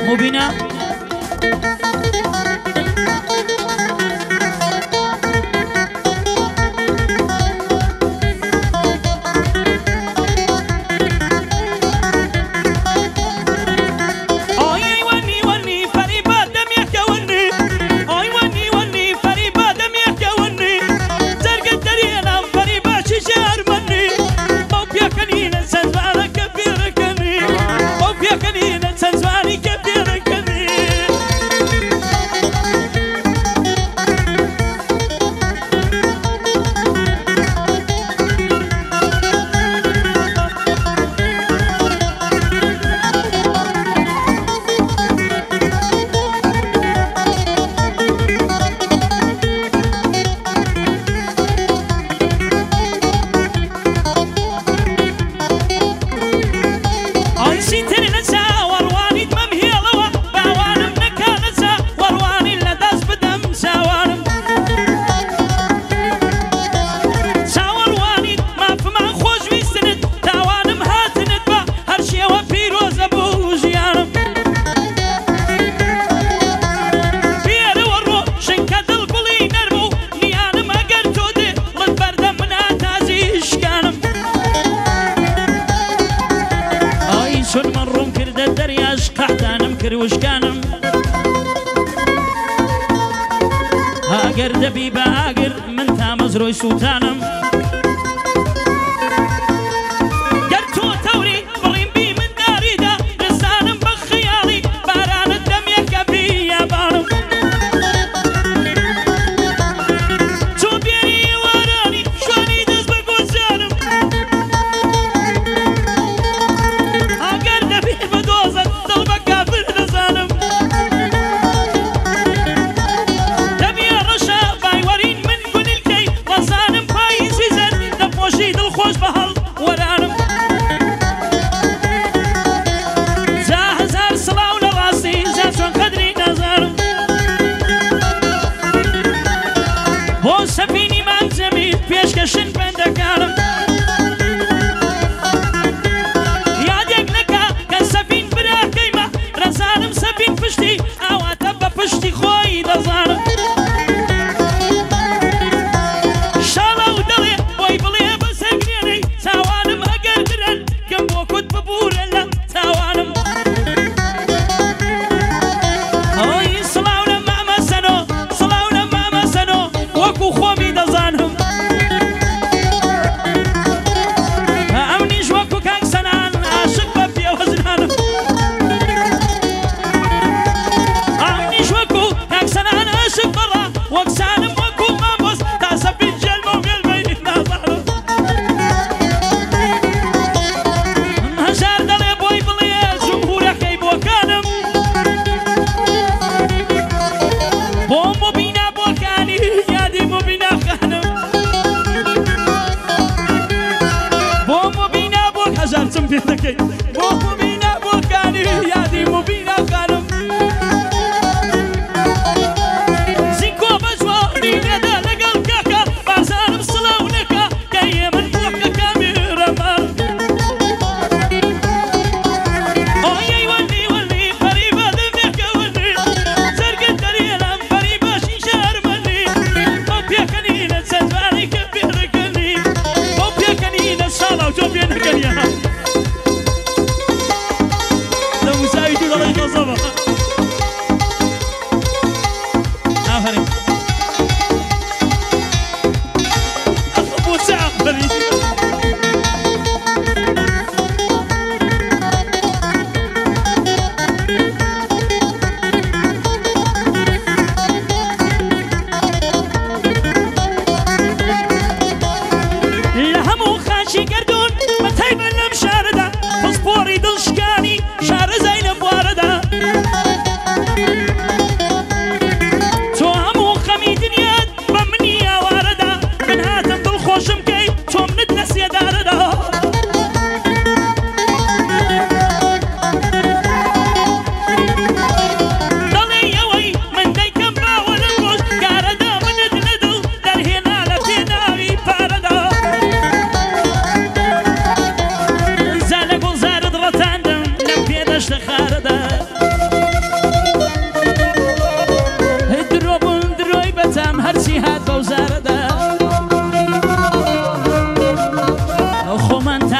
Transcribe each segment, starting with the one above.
مبينة وشكانم هاجر دبي باجر من تامزروي سلطانم قرتو توري بريم بي من داريدا لسانم بخيالي باران الدم يكبي يا بارم تو بيني وراني شواني دز بقوزانم هاجر دبي بدوزن ضلبك كافر خوش بهال ورانم زهر صلاة ولراسي زهر قدري نظرم هو سفيني من زمين بيشكشن بندكارم يادك لكا كان سفين برا كيما رزانم سفين فشتي او اتبا فشتي خوي دزانم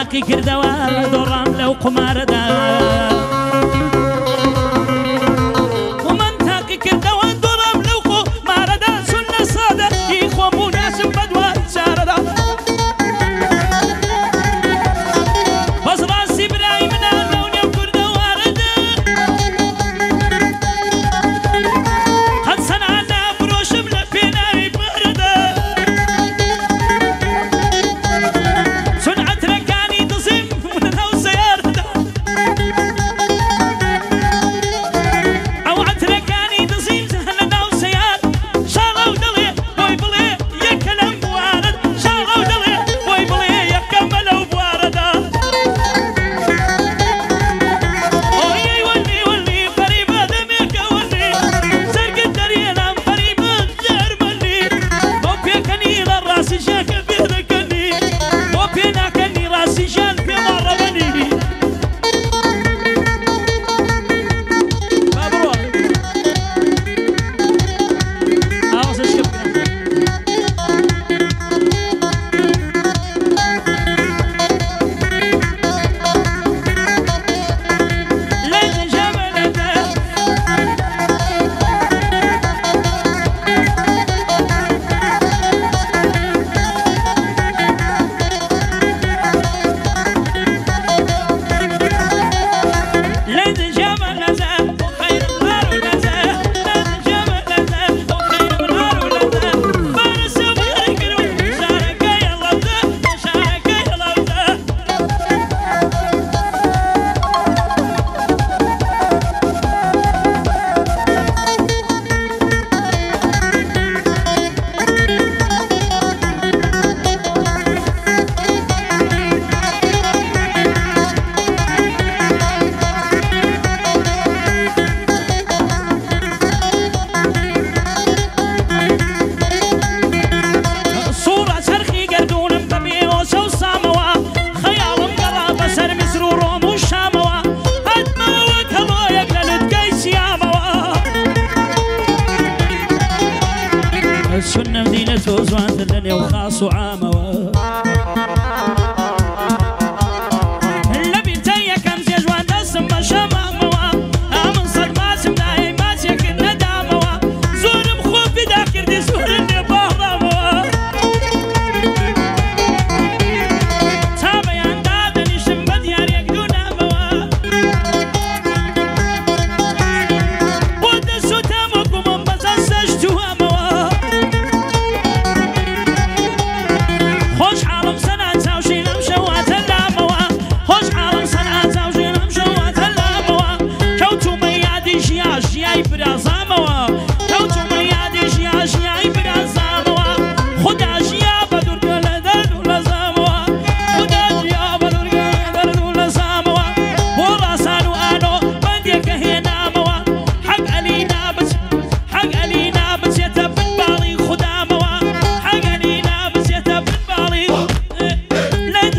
تاقي كردوا دوران لو قمار دا ومن تاقي كردوا دوران لو قمار دا سنة صادة يخو مناسب بدوا ساردا بس راسي برايمنا لوني وكردوا واردا قد صنعنا بروشم لفينا يبردا سنعت ركاني تصيم من الهوسيار أو عتركاني تصيم سهل الهوسيار شارو دلي بوي بلي يكلم بوارد شارو دلي بوي بلي يكملوا بواردا وي ولي ولي قريبة دمك ولي سرق الدرينا قريبة جرملي وبيكني للراس شاك بيركني وبينا كني راسي شان في مرة بني مبروك أوصل شكرا ليت جمل ليت جمل وخير النار ولزا ليت جمل وخير النار ولزا فارس ويقرو شارك يا لوزا شارك يا لوزا صورة سرخي قردون ببي وسو ساموا خيال مقرب سر مسرور ومشاموا هدما وكلو يقلل قيس ياموا السنة مدينة وزوان دلني وخاص وعاموا اللبي تيا كم زيجوان دسم بشاموا امن صدمات ملاي ما تيك النداموا زور مخوف ذاكر دي زور اللي بهرموا تابع يندادني شمبد يار يقدون اموا ودسو تامكم انبزاسجتو اموا خوش عالم سنة تاوشين امشوات اللاموا خوش عالم سنة تاوشين امشوات اللاموا كوتو ميادي جيا جياي برازاموا كوتو ميادي جيا جياي برازاموا خدا جيا بدور قلدر ولزاموا خدا جيا بدور قلدر ولزاموا وراسانو انو بنديك هناموا حق علينا بس يتبن بالي خداموا حق علينا بس يتبن بالي ليت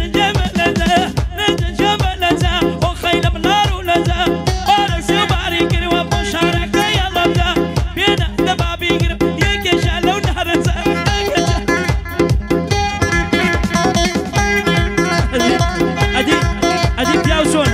جمل لزا وخيل بنار ولزا بارس وبارك وابو شارك يا لبدا بينا دبابي قرب يكش لو نهرزا اديك يا وسون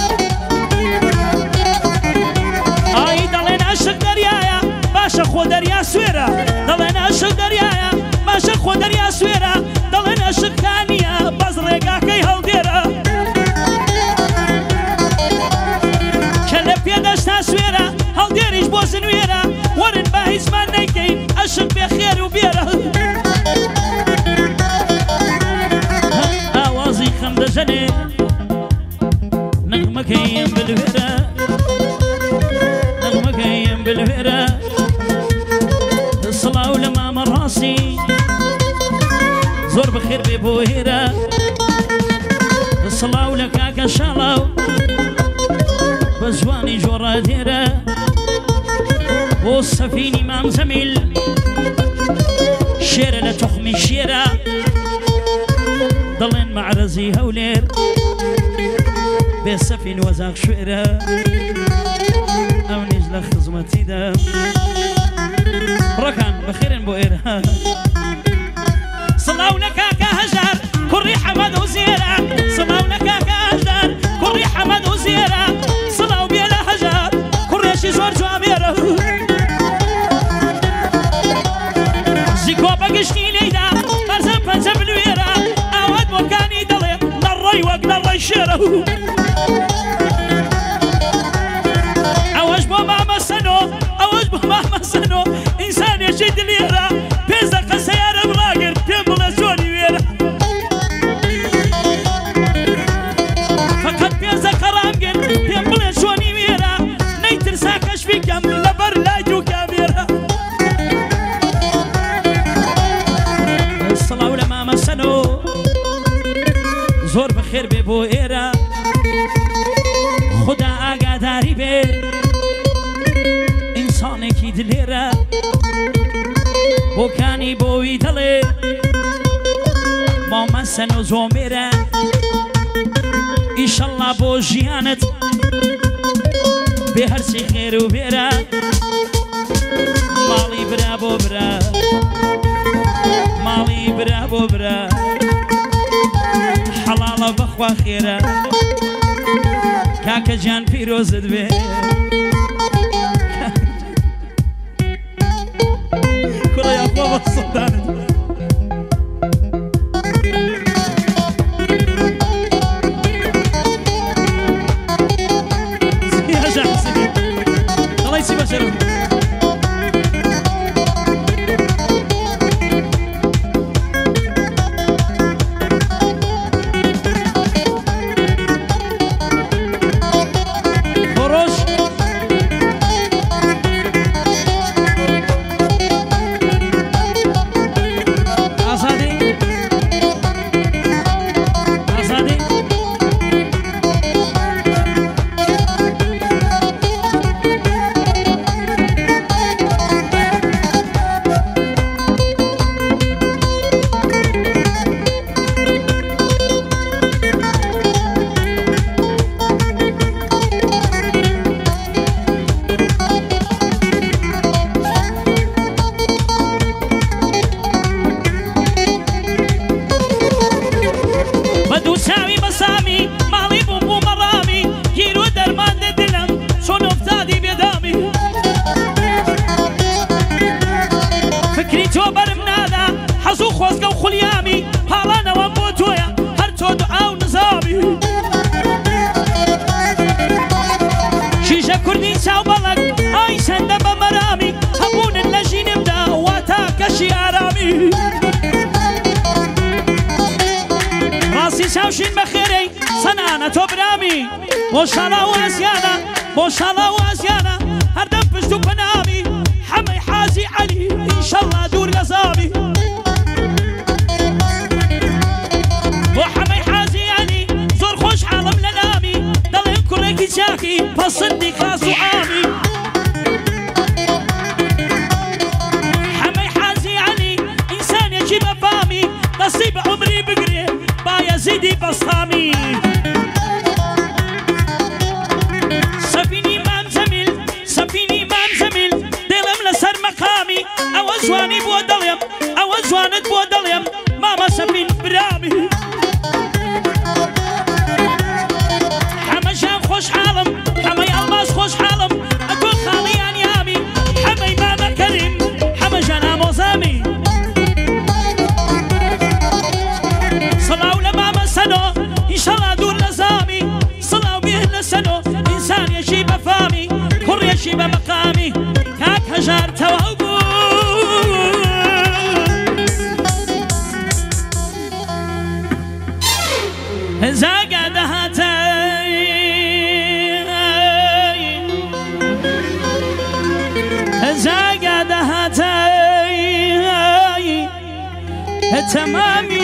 خودر زني نغمة كيم بالفرا نغمة كيم بالفرا الصلاة ولما من راسي زور بخير ببوهيرة الصلاة ولكاك الشلاو بزواني جورا ديرة والسفيني مام زميل شيرة لتخمي شيرة ضلين مع رزي هولير بالسفين وزاق شويرة أو نجلة خزمتي دا ركان بخير بوئرة صلاو لك كهجر كري حمد وزيرة صلاو لك كهجر كري حمد وزيرة صلاو بيلا هجر كري شجور جواميرة زيكو بقشني ليدا برزم بنزم الويرة أود وكاني دلي للري وقل الري شيرة أوج بو ماما سنو أوج بو ماما سنو إنسان يجد ليرة بيزق السيارة براقر بيمبلا زوني ويرة فقط بيزق رامقر بيمبلا زوني ويرة نيتر ساكش في كم لبر لاجو كاميرة الصلاة ولماما سنو زور بخير ببو إيرة خدا آقاداری به انسانی کی دلیره بوکانی بوی دلی ما مسن و زومیره ایشالله بو جیانت به هر سی خیر و بیره مالی برا بو برا مالی برا بو برا حلال بخوا خیره كاكا جان فيروز دبي كرة يا بابا السلطان يا جحسي الله يسيبها شرف بوشالا واسيانا بوشالا واسيانا هردم بشتو بنامي حمي حازي علي ان شاء الله دور لزامي وحمي حازي علي زور خوش عالم لنامي ضل كريكي جاكي بصدي خاصو عامي حمي حازي علي انسان يجيب فامي نصيب عمري بقري بايا زيدي بصامي زواني بودليم أو زوانت بودليم ماما سفين برامي حمشان خوش حالم حمي الماس خوش حالم أكون خاليان يامي حمي ماما كريم حمشان أموزامي صلاو لماما سنو إن شاء الله دور لزامي صلاو بيه لسنو إنسان يشيب فامي كر يشيب مقامي كاك هجار توابو زاقا دهاتي زاقا دهاتي تمام